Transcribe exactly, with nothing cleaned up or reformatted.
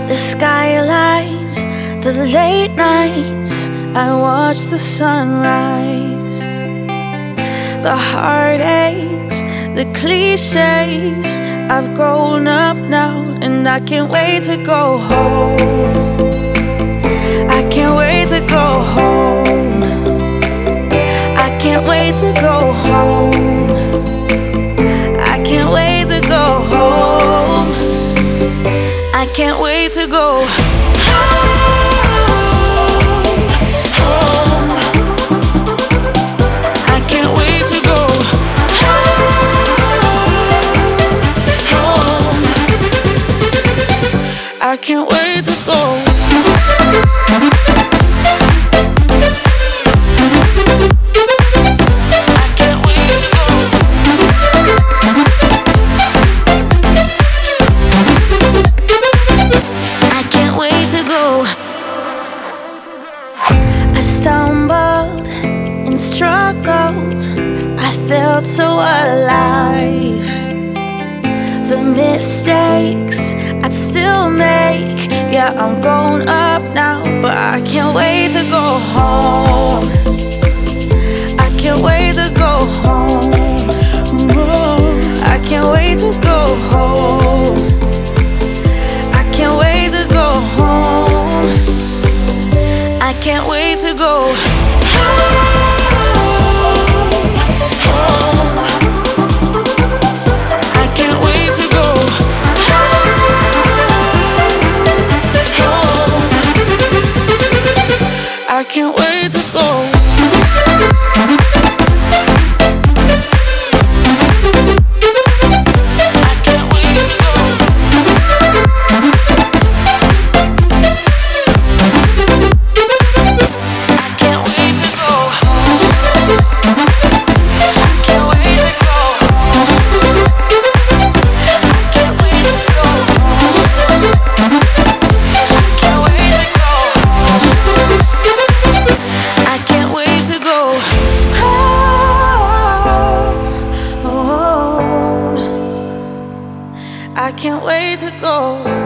The skylights, the late nights, I watch the sunrise. The heartaches, the cliches, I've grown up now and I can't wait to go home. I can't wait to go home. I can't wait to go home. I can't wait to go home. I can't wait to go home, home. I can't wait to go home, home. I can't wait to go. I stumbled and struggled, I felt so alive. The mistakes I'd still make, yeah, I'm grown up now, but I can't wait to go home. I can't wait to go home. I can't wait to go home. I can't wait to go home. I can't wait to go home, home. I can't wait to go home, home. I can't wait to go. I can't wait to go.